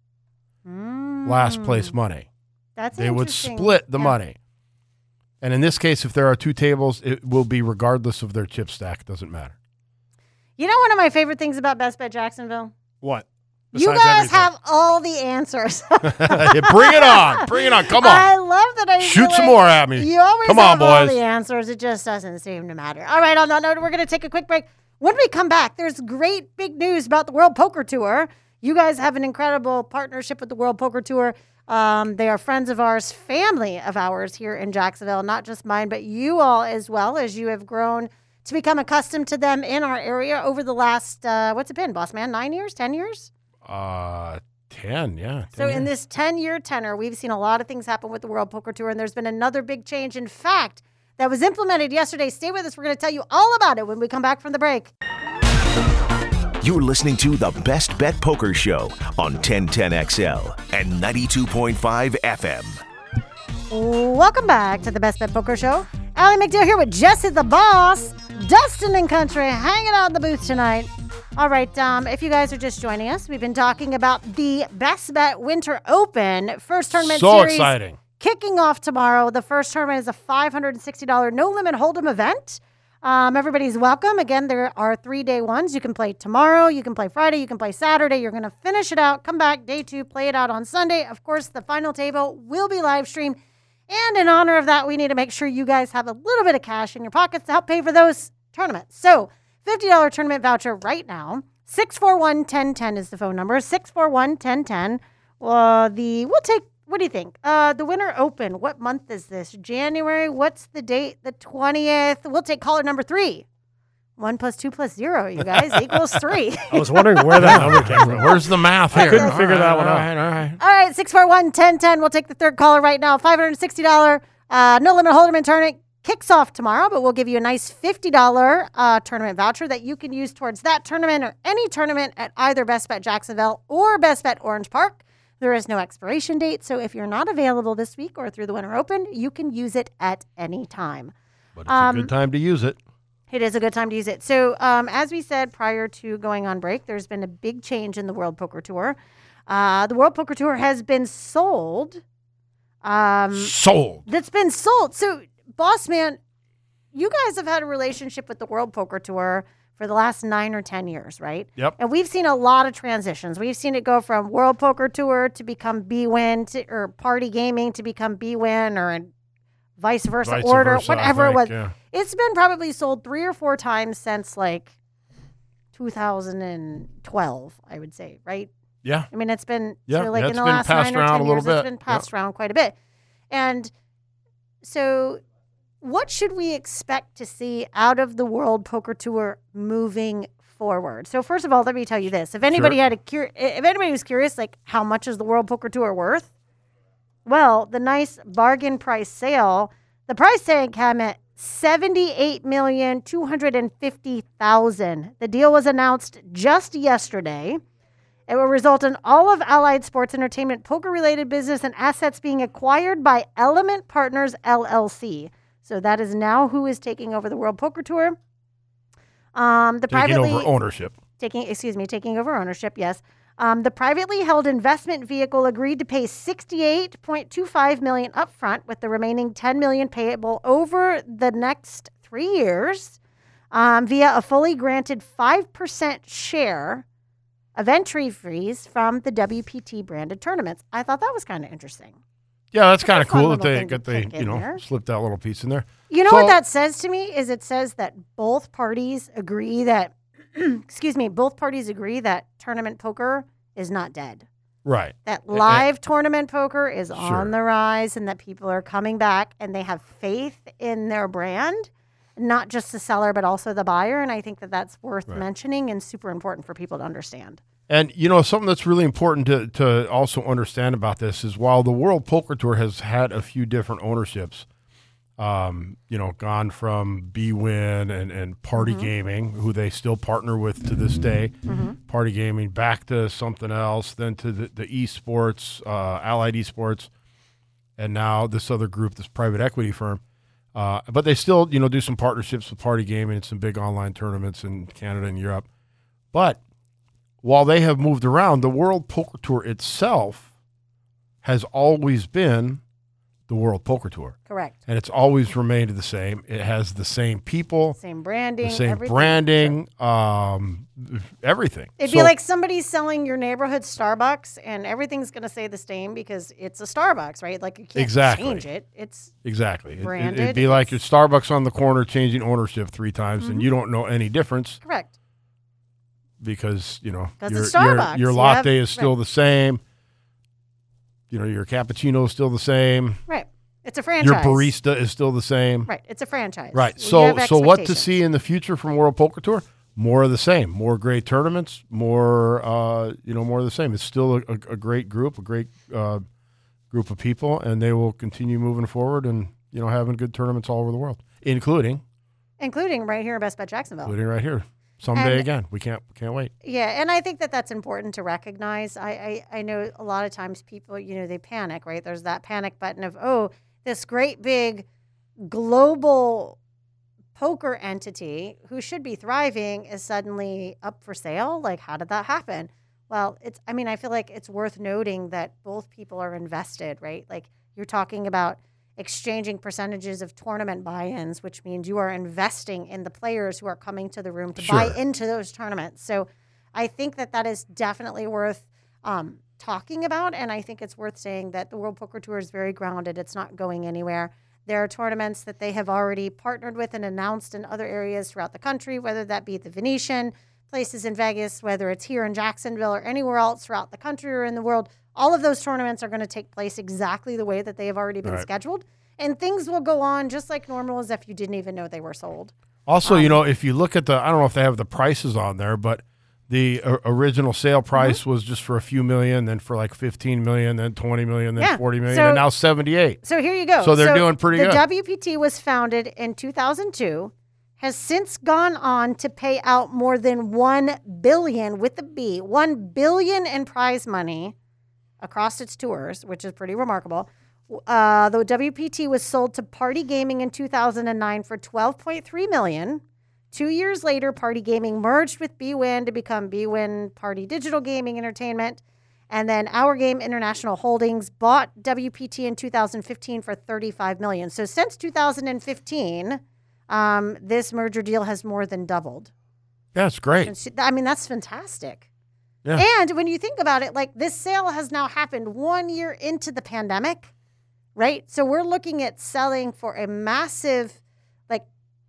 B: Mm.
C: last place money.
B: That's
C: They would
B: interesting.
C: split the
B: Yeah.
C: money. And in this case, if there are two tables, it will be regardless of their chip stack. It doesn't matter.
B: You know, one of my favorite things about Best Bet Jacksonville?
E: What?
B: You
E: Besides
B: guys
E: everything.
B: have all the answers.
C: Yeah, bring it on. Bring it on. Come
B: I
C: on.
B: love that I
C: Shoot
B: feel
C: some
B: like
C: more at me.
B: You always
C: Come
B: have
C: on,
B: all
C: boys.
B: the answers. It just doesn't seem to matter. All right, on that note, we're going to take a quick break. When we come back, there's great big news about the World Poker Tour. You guys have an incredible partnership with the World Poker Tour. Um, they are friends of ours, family of ours here in Jacksonville, not just mine, but you all as well, as you have grown to become accustomed to them in our area over the last, uh, what's it been, boss man, nine years, ten years?
C: Uh, ten, yeah.
B: So
C: ten
B: in
C: years.
B: this ten-year tenor, we've seen a lot of things happen with the World Poker Tour, and there's been another big change. In fact, that was implemented yesterday. Stay with us. We're going to tell you all about it when we come back from the break.
A: You're listening to the Best Bet Poker Show on ten ten X L and ninety-two point five F M.
B: Welcome back to the Best Bet Poker Show. Allie McDeal here with Jesse the Boss, Dustin and Country, hanging out in the booth tonight. All right, um, if you guys are just joining us, we've been talking about the Best Bet Winter Open first tournament
C: So
B: series.
C: exciting.
B: Kicking off tomorrow. The first tournament is a five hundred sixty dollars no-limit hold'em event. Um, everybody's welcome. Again, there are three-day ones. You can play tomorrow. You can play Friday. You can play Saturday. You're going to finish it out. Come back day two. Play it out on Sunday. Of course, the final table will be live streamed. And in honor of that, we need to make sure you guys have a little bit of cash in your pockets to help pay for those tournaments. So fifty dollars tournament voucher right now. six four one, one zero one zero is the phone number. six four one, one zero one zero. Uh, the, we'll take, what do you think? Uh, the Winter Open, what month is this? January? What's the date? The twentieth. We'll take caller number three. One plus two plus zero, you guys, equals three.
E: I was wondering where that number came from.
C: Where's the math here?
E: couldn't figure that one
C: all
E: out.
C: right, all right.
B: All right, six four one, one zero one zero. We'll take the third caller right now. five hundred sixty dollars uh, no limit hold'em tournament kicks off tomorrow, but we'll give you a nice fifty dollars uh, tournament voucher that you can use towards that tournament or any tournament at either Best Bet Jacksonville or Best Bet Orange Park. There is no expiration date, so if you're not available this week or through the Winter Open, you can use it at any time.
C: But it's
B: Um,
C: a good time to use it.
B: It is a good time to use it. So, um, as we said prior to going on break, there's been a big change in the World Poker Tour. Uh, the World Poker Tour has been sold. Um,
C: Sold.
B: that's been sold. So, boss man, you guys have had a relationship with the World Poker Tour for the last nine or ten years, right?
C: Yep.
B: And we've seen a lot of transitions. We've seen it go from World Poker Tour to become B-Win to, or Party Gaming to become B-Win or vice versa
C: Vice
B: order,
C: versa, I
B: whatever it
C: think,
B: was.
C: yeah.
B: It's been probably sold three or four times since like two thousand twelve, I would say, right?
C: Yeah.
B: I mean, it's been
C: Yeah,
B: so like
C: yeah,
B: in
C: it's
B: the
C: been
B: last
C: passed
B: nine or
C: around
B: ten
C: a little
B: years,
C: bit.
B: it's been passed
C: Yep.
B: around quite a bit. And so, what should we expect to see out of the World Poker Tour moving forward? So, first of all, let me tell you this: if anybody
C: Sure.
B: had a cur- if anybody was curious, like how much is the World Poker Tour worth? Well, the nice bargain price sale. The The price tag came at seventy-eight million two hundred fifty thousand dollars. The deal was announced just yesterday. It will result in all of Allied Sports Entertainment poker-related business and assets being acquired by Element Partners, L L C. So that is now who is taking over the World Poker Tour. Um, the
C: Taking
B: privately,
C: over ownership.
B: Taking, excuse me, taking over ownership, yes. Um, the privately held investment vehicle agreed to pay sixty-eight point two five million dollars upfront, with the remaining ten million dollars payable over the next three years um, via a fully granted five percent share of entry fees from the W P T branded tournaments. I thought that was kind of interesting.
C: Yeah, that's kind of
B: a fun
C: cool that
B: little
C: they
B: thing to
C: got they
B: kick
C: you
B: in
C: know
B: there.
C: slipped that little piece in there.
B: You know
C: So-
B: what that says to me is it says that both parties agree that, excuse me, both parties agree that tournament poker is not dead.
C: Right.
B: That
C: And-
B: live tournament poker is
C: Sure.
B: on the rise, and that people are coming back and they have faith in their brand, not just the seller, but also the buyer. And I think that that's worth
C: Right.
B: mentioning and super important for people to understand.
C: And, you know, something that's really important to, to also understand about this is while the World Poker Tour has had a few different ownerships, um, you know, gone from B-Win and, and Party
B: Mm-hmm.
C: Gaming, who they still partner with to this day,
B: Mm-hmm.
C: Party Gaming, back to something else, then to the, the esports, uh, Allied Esports, and now this other group, this private equity firm. Uh, but they still, you know, do some partnerships with Party Gaming and some big online tournaments in Canada and Europe. But while they have moved around, the World Poker Tour itself has always been the World Poker Tour.
B: Correct.
C: And it's always remained the same. It has the same people,
B: Same branding.
C: the same
B: everything.
C: branding, um, everything.
B: It'd
C: So-
B: be like somebody selling your neighborhood Starbucks, and everything's going to stay the same because it's a Starbucks, right? Like you can't
C: Exactly.
B: change it. It's
C: Exactly. It- it,
B: branded,
C: it'd be like your
B: it's-
C: Starbucks on the corner changing ownership three times,
B: Mm-hmm.
C: and you don't know any difference
B: correct.
C: because, you know,
B: 'Cause
C: your,
B: it's
C: your,
B: Starbucks.
C: your
B: You
C: latte
B: have-
C: is still
B: right.
C: the same. You know, your cappuccino is still the same.
B: Right. It's a franchise.
C: Your barista is still the same.
B: Right. It's a franchise.
C: Right.
B: You
C: So
B: have
C: so what to
B: expectations.
C: see in the future from World Poker Tour? More of the same. More great tournaments. More uh, you know, more of the same. It's still a, a, a great group, a great uh, group of people, and they will continue moving forward and you know having good tournaments all over the world, including
B: Including right here in Best Bet Jacksonville.
C: including right here someday
B: And-
C: again. We can't can't wait.
B: Yeah, and I think that that's important to recognize. I, I, I know a lot of times people, you know, they panic, right? There's that panic button of, oh, this great big global poker entity who should be thriving is suddenly up for sale. Like, how did that happen? Well, it's, I mean, I feel like it's worth noting that both people are invested, right? Like, you're talking about exchanging percentages of tournament buy-ins, which means you are investing in the players who are coming to the room to buy
C: Sure.
B: into those tournaments. So I think that that is definitely worth um, talking about, and I think it's worth saying that the World Poker Tour is very grounded. It's not going anywhere. There are tournaments that they have already partnered with and announced in other areas throughout the country, whether that be the Venetian, places in Vegas, whether it's here in Jacksonville or anywhere else throughout the country or in the world. All of those tournaments are going to take place exactly the way that they have already been
C: Right.
B: scheduled. And things will go on just like normal as if you didn't even know they were sold.
C: Also,
B: Um,
C: you know, if you look at the, I don't know if they have the prices on there, but the uh, original sale
B: Mm-hmm.
C: price was just for a few million, then for like fifteen million, then twenty million, then
B: Yeah.
C: forty million,
B: So-
C: and now seventy-eight.
B: So here you go.
C: So they're doing pretty
B: the
C: good.
B: The W P T was founded in two thousand two, has since gone on to pay out more than one billion with a B, one billion in prize money across its tours, which is pretty remarkable. Uh, the W P T was sold to Party Gaming in two thousand nine for twelve point three million dollars. Two years later, Party Gaming merged with B-Win to become B-Win Party Digital Gaming Entertainment. And then Our Game International Holdings bought W P T in two thousand fifteen for thirty-five million dollars. So since two thousand fifteen, um, this merger deal has more than doubled.
C: That's great.
B: And she- I mean, that's fantastic.
C: Yeah.
B: And when you think about it, like this sale has now happened one year into the pandemic, right? So we're looking at selling for a massive, like,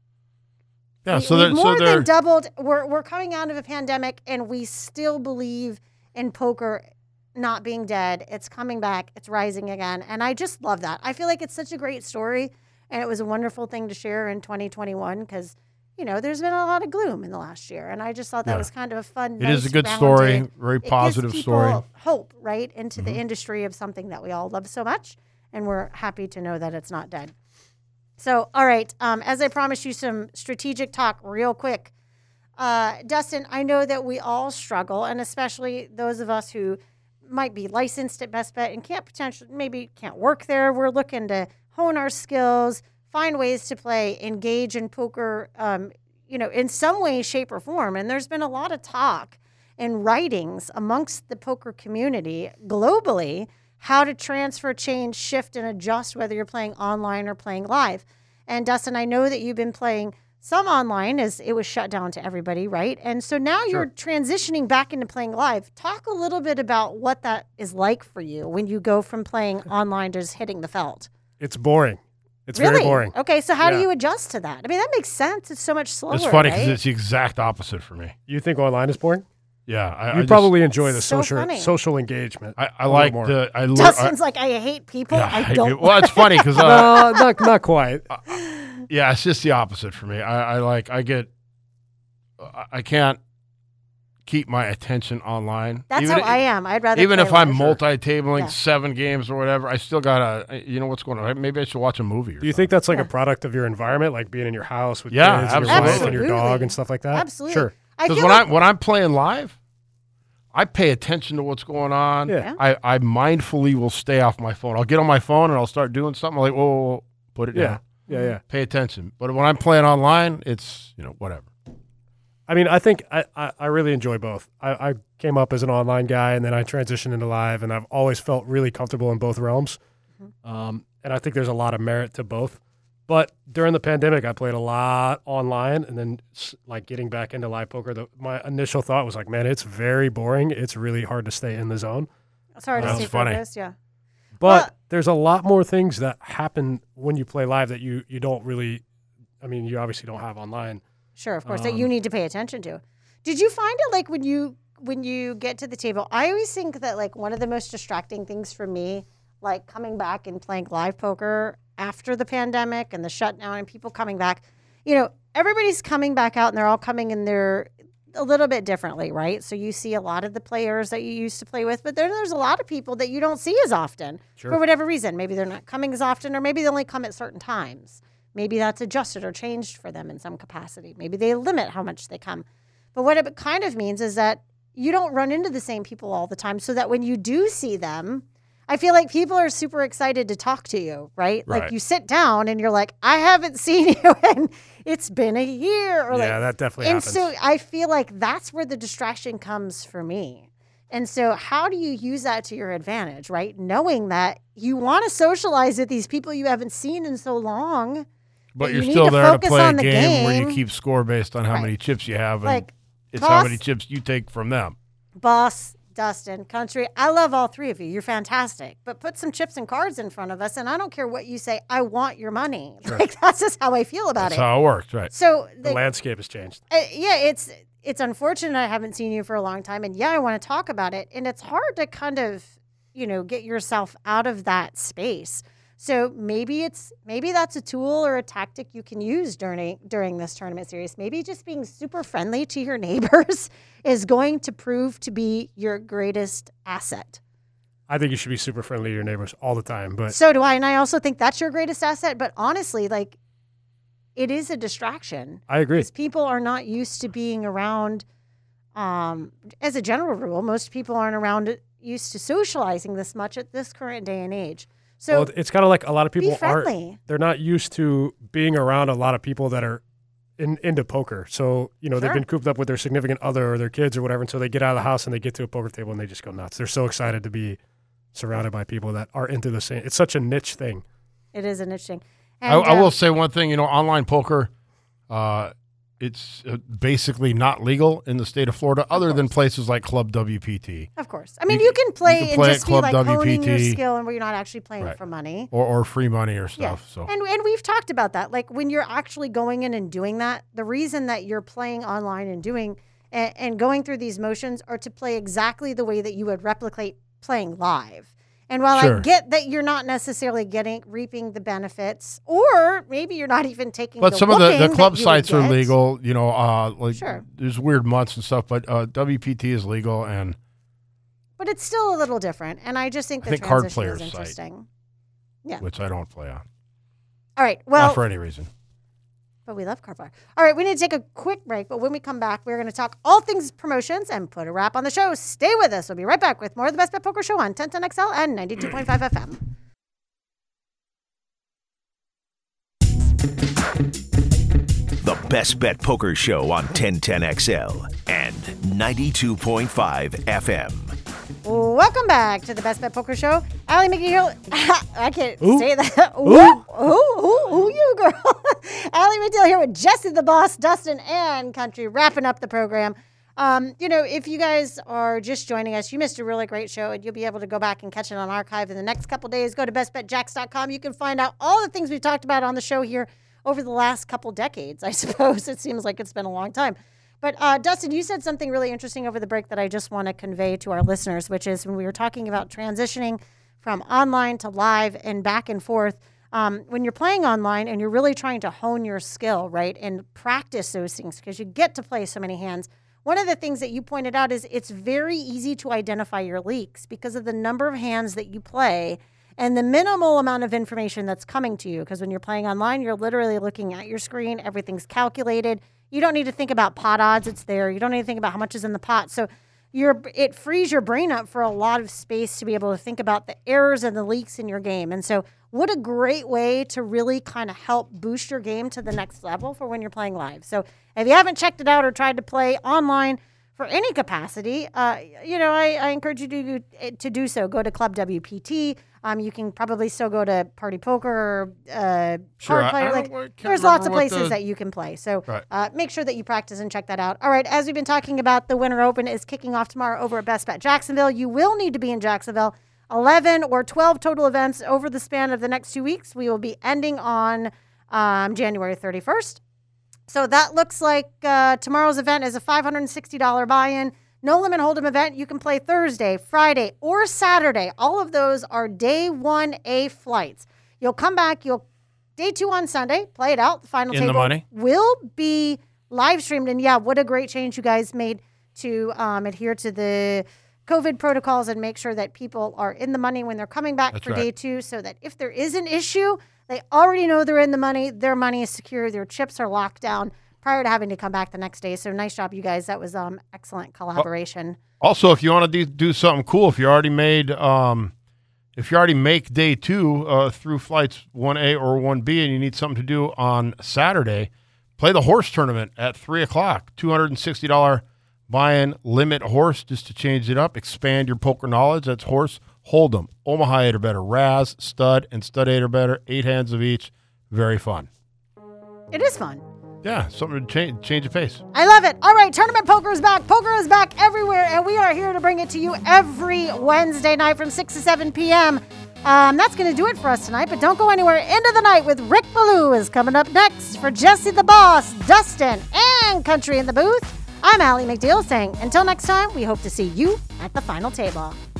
C: Yeah.
B: we,
C: So
B: we've
C: they're,
B: more
C: so they're,
B: than doubled. We're we're coming out of a pandemic, and we still believe in poker not being dead. It's coming back. It's rising again, and I just love that. I feel like it's such a great story, and it was a wonderful thing to share in twenty twenty-one because you know there's been a lot of gloom in the last year, and I just thought that
C: Yeah.
B: was kind of a fun.
C: it is
B: nice,
C: a good
B: rounded-
C: story, very
B: it gives
C: positive
B: people
C: story. Mm-hmm.
B: Hope, right, into the industry of something that we all love so much, and we're happy to know that it's not dead. So, all right. Um, as I promised you, some strategic talk, real quick. Uh, Dustin, I know that we all struggle, and especially those of us who might be licensed at Best Bet and can't potentially, maybe can't work there. We're looking to hone our skills, find ways to play, engage in poker, um, you know, in some way, shape, or form. And there's been a lot of talk and writings amongst the poker community globally, how to transfer, change, shift, and adjust whether you're playing online or playing live. And Dustin, I know that you've been playing some online as it was shut down to everybody, right? And so now sure. you're transitioning back into playing live. Talk a little bit about what that is like for you when you go from playing online to just hitting the felt.
E: It's boring. It's
B: really?
E: very boring.
B: Okay, so how
E: yeah.
B: do you adjust to that? I mean, that makes sense. It's so much slower.
C: It's funny because
B: right?
C: it's the exact opposite for me.
E: You think online is boring?
C: Yeah, I,
E: you
C: I
E: probably
C: just,
E: enjoy the
B: so
E: social
B: funny.
E: social engagement.
C: I, I like
E: more.
C: the. I lear,
B: Dustin's
C: I,
B: like, I hate people.
C: yeah,
B: I don't.
C: well, it's funny because uh,
E: no, not not quite.
C: yeah, it's just the opposite for me. I, I like. I get. I can't keep my attention online.
B: That's
C: even
B: how I am. I'd rather
C: even
B: play
C: if I'm
B: live.
C: multi-tabling
B: Yeah.
C: seven games or whatever. I still gotta. You know what's going on? Maybe I should watch a movie. Or
E: Do you
C: something.
E: think that's like
B: Yeah.
E: a product of your environment, like being in your house with
C: Yeah,
E: kids and your
C: absolutely.
E: wife and your dog
B: Absolutely.
E: and stuff like that?
B: Absolutely.
E: Sure.
B: I
C: Because
B: feel
C: when
B: like,
C: I when I'm playing live, I pay attention to what's going on.
E: Yeah.
C: I, I mindfully will stay off my phone. I'll get on my phone and I'll start doing something. I'm like, whoa, whoa, whoa, put it
E: Yeah.
C: down.
E: Yeah, yeah.
C: Pay attention. But when I'm playing online, it's, you know, whatever.
E: I mean, I think I, I, I really enjoy both. I, I came up as an online guy, and then I transitioned into live, and I've always felt really comfortable in both realms.
B: Mm-hmm.
E: Um, and I think there's a lot of merit to both. But during the pandemic, I played a lot online, and then s- like getting back into live poker, the, my initial thought was like, man, it's very boring. It's really hard to stay in the zone.
B: it's hard to
C: That's
B: stay
C: funny.
B: focused. Yeah.
E: But
B: Well-
E: there's a lot more things that happen when you play live that you, you don't really, I mean, you obviously don't have online.
B: Sure, of course, that
E: Um,
B: you need to pay attention to. Did you find it like when you when you get to the table? I always think that like one of the most distracting things for me, like coming back and playing live poker after the pandemic and the shutdown and people coming back, you know, everybody's coming back out and they're all coming in there a little bit differently, right? So you see a lot of the players that you used to play with, but then there's a lot of people that you don't see as often
E: Sure.
B: for whatever reason. Maybe they're not coming as often, or maybe they only come at certain times. Maybe that's adjusted or changed for them in some capacity. Maybe they limit how much they come. But what it kind of means is that you don't run into the same people all the time, so that when you do see them, I feel like people are super excited to talk to you, right? Like
C: Right.
B: you sit down and you're like, I haven't seen you and it's been a year. Or
E: yeah,
B: like,
E: that definitely
B: and
E: happens.
B: so I feel like that's where the distraction comes for me. And so how do you use that to your advantage, right? Knowing that you want to socialize with these people you haven't seen in so long.
C: But
B: But
C: you're
B: you need
C: still
B: to
C: there to
B: focus
C: play a
B: on the
C: game, where you
B: game.
C: keep score based on how
B: Right.
C: many chips you have. And
B: Like,
C: it's
B: toss-
C: how many chips you take from them.
B: Boss, Dustin, Country, I love all three of you. You're fantastic. But put some chips and cards in front of us, and I don't care what you say. I want your money. Like, that's just how I feel about
C: That's
B: it.
C: how it works, right?
B: So,
E: the
B: the,
E: landscape has changed.
B: uh, yeah, it's it's unfortunate I haven't seen you for a long time, and yeah, I want to talk about it. And it's hard to kind of, you know, get yourself out of that space. So maybe it's maybe that's a tool or a tactic you can use during during this tournament series. Maybe just being super friendly to your neighbors is going to prove to be your greatest asset.
E: I think you should be super friendly to your neighbors all the time. But
B: So do I, and I also think that's your greatest asset. But honestly, like, it is a distraction.
E: I agree.
B: Because people are not used to being around. Um, as a general rule, most people aren't around used to socializing this much at this current day and age. So
E: Well, it's kind of like a lot of people
B: be
E: aren't.
B: friendly.
E: They're not used to being around a lot of people that are in, into poker. So you know
B: Sure.
E: they've been cooped up with their significant other or their kids or whatever, and so they get out of the house and they get to a poker table and they just go nuts. They're so excited to be surrounded by people that are into the same. It's such a niche thing.
B: It is an interesting.
C: I,
B: And,
C: I will
B: um,
C: say one thing. You know, online poker, uh, it's uh, basically not legal in the state of Florida, other than places like Club W P T
B: Of course. I mean,
C: You-
B: you, can play
C: you can
B: and
C: play at
B: just be
C: Club
B: like honing your
C: W P T.
B: skill, and where you're not actually playing
C: Right.
B: for money.
C: or, or free money or
B: Yeah.
C: stuff. So
B: And and we've talked about that. Like when you're actually going in and doing that, the reason that you're playing online and doing and, and going through these motions are to play exactly the way that you would replicate playing live. And while I
C: Sure.
B: get that you're not necessarily getting reaping the benefits, or maybe you're not even taking
C: But
B: the
C: some of the,
B: whooping
C: the
B: that
C: club
B: you would
C: sites are
B: get.
C: legal, you know, uh, like
B: Sure.
C: there's weird months and stuff, but uh, W P T is legal, and
B: But it's still a little different. And I just think
C: I
B: the
C: think Card
B: transition is
C: Player's site.
B: interesting. Yeah.
C: which I don't play on.
B: All right. Well,
C: Not for any reason.
B: but we love Carp Bar. All right, we need to take a quick break, but when we come back, we're going to talk all things promotions and put a wrap on the show. Stay with us. We'll be right back with more of the Best Bet Poker Show on ten ten X L and ninety-two point five F M.
A: The Best Bet Poker Show on ten ten X L and ninety-two point five F M.
B: Welcome back to the Best Bet Poker Show. Allie McNeil. I can't
E: Ooh.
B: say that. Ooh,
E: Ooh.
B: ooh, ooh, ooh, you girl. Allie McNeil here with Jesse the Boss, Dustin, and Country, wrapping up the program. Um, you know, if you guys are just joining us, you missed a really great show, and you'll be able to go back and catch it on archive in the next couple days. Go to best bet jacks dot com. You can find out all the things we've talked about on the show here over the last couple decades, I suppose. It seems like it's been a long time. But uh, Dustin, you said something really interesting over the break that I just want to convey to our listeners, which is when we were talking about transitioning from online to live and back and forth. Um, when you're playing online and you're really trying to hone your skill, right, and practice those things because you get to play so many hands, one of the things that you pointed out is it's very easy to identify your leaks because of the number of hands that you play and the minimal amount of information that's coming to you. Because when you're playing online, you're literally looking at your screen. Everything's calculated. You don't need to think about pot odds. It's there. You don't need to think about how much is in the pot. So you're, it frees your brain up for a lot of space to be able to think about the errors and the leaks in your game. And so what a great way to really kind of help boost your game to the next level for when you're playing live. So if you haven't checked it out or tried to play online for any capacity, uh, you know, I, I encourage you to do, to do so. Go to Club W P T. Um, you can probably still go to Party Poker or uh,
C: Sure,
B: Card
C: I-
B: Player.
C: I
B: Like,
C: don't- I can't
B: there's lots of
C: remember what
B: places
C: the-
B: that you can play. So
C: Right.
B: uh, make sure that you practice and check that out. All right, as we've been talking about, the Winter Open is kicking off tomorrow over at Best Bet Jacksonville. You will need to be in Jacksonville. eleven or twelve total events over the span of the next two weeks. We will be ending on um, January thirty-first. So that looks like uh, tomorrow's event is a five hundred sixty dollars buy-in. No limit hold'em event. You can play Thursday, Friday, or Saturday. All of those are day one A flights. You'll come back. You'll day two on Sunday, play it out. The final
C: In the
B: table
C: money.
B: will be live streamed. And yeah, what a great change you guys made to um, adhere to the COVID protocols and make sure that people are in the money when they're coming back
C: That's
B: for
C: right.
B: day two, so that if there is an issue, they already know they're in the money. Their money is secure. Their chips are locked down prior to having to come back the next day. So nice job, you guys. That was um excellent collaboration.
C: Also, if you want to do, do something cool, if you already made, um, if you already make day two uh, through flights one A or one B, and you need something to do on Saturday, play the horse tournament at three o'clock. two hundred sixty dollars buy-in limit horse just to change it up, expand your poker knowledge. That's horse hold'em, Omaha eight or better, Raz, stud, and stud eight or better. Eight hands of each. Very fun.
B: It is fun.
C: Yeah, something to change, change the pace.
B: I love it. All right, Tournament Poker is back. Poker is back everywhere, and we are here to bring it to you every Wednesday night from six to seven p.m. Um, that's going to do it for us tonight, but don't go anywhere. End of the night with Rick Ballou is coming up next. For Jesse the Boss, Dustin, and Country in the Booth, I'm Allie McNeil saying until next time, we hope to see you at the final table.